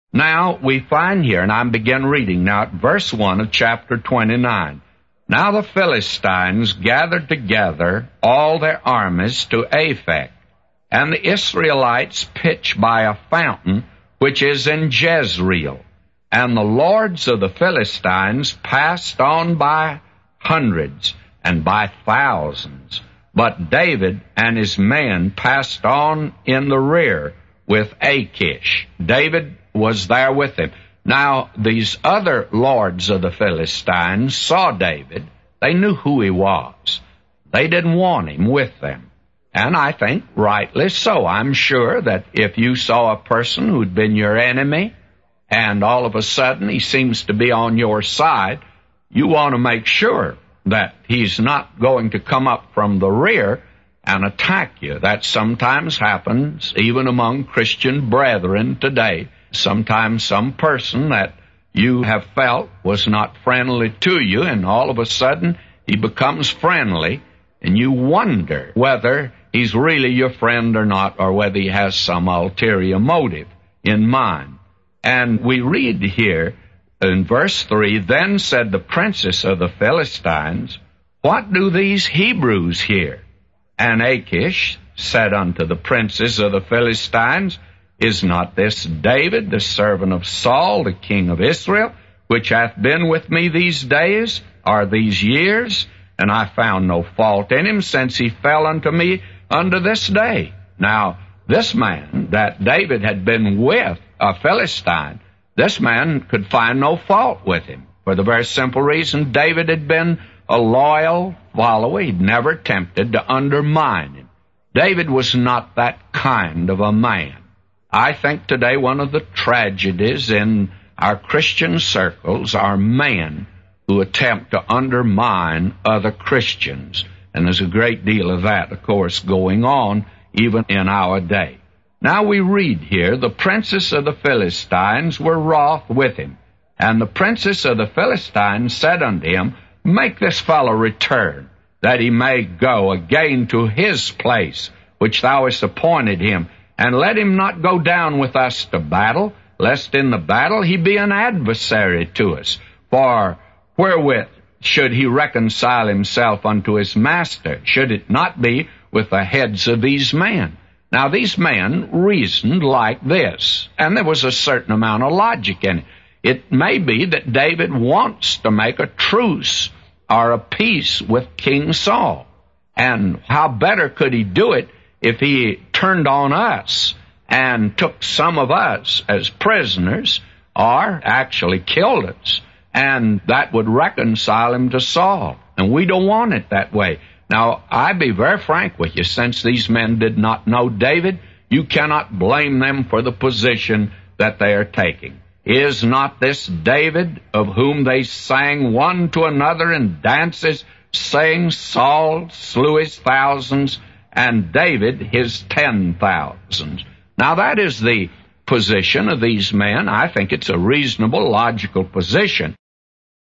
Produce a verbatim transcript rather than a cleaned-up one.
Now we find here, and I begin reading now at verse one of chapter twenty-nine. Now the Philistines gathered together all their armies to Aphek, and the Israelites pitched by a fountain which is in Jezreel. And the lords of the Philistines passed on by hundreds and by thousands. But David and his men passed on in the rear with Achish. David was there with him. Now, these other lords of the Philistines saw David. They knew who he was. They didn't want him with them. And I think rightly so. I'm sure that if you saw a person who'd been your enemy, and all of a sudden he seems to be on your side, you want to make sure that he's not going to come up from the rear and attack you. That sometimes happens even among Christian brethren today. Sometimes some person that you have felt was not friendly to you, and all of a sudden he becomes friendly, and you wonder whether he's really your friend or not, or whether he has some ulterior motive in mind. And we read here in verse three, Then said the princes of the Philistines, What do these Hebrews here? And Achish said unto the princes of the Philistines, Is not this David, the servant of Saul, the king of Israel, which hath been with me these days, or these years? And I found no fault in him, since he fell unto me unto this day. Now, this man that David had been with, a Philistine, this man could find no fault with him, for the very simple reason David had been a loyal follower. He'd never attempted to undermine him. David was not that kind of a man. I think today one of the tragedies in our Christian circles are men who attempt to undermine other Christians. And there's a great deal of that, of course, going on even in our day. Now we read here, the princes of the Philistines were wroth with him. And the princes of the Philistines said unto him, Make this fellow return, that he may go again to his place, which thou hast appointed him, and let him not go down with us to battle, lest in the battle he be an adversary to us. For wherewith should he reconcile himself unto his master? Should it not be with the heads of these men? Now, these men reasoned like this, and there was a certain amount of logic in it. It may be that David wants to make a truce or a peace with King Saul. And how better could he do it if he turned on us and took some of us as prisoners, or actually killed us, and that would reconcile him to Saul. And we don't want it that way. Now, I be very frank with you, since these men did not know David, you cannot blame them for the position that they are taking. Is not this David, of whom they sang one to another in dances, saying, Saul slew his thousands, and David his ten thousands? Now, that is the position of these men. I think it's a reasonable, logical position.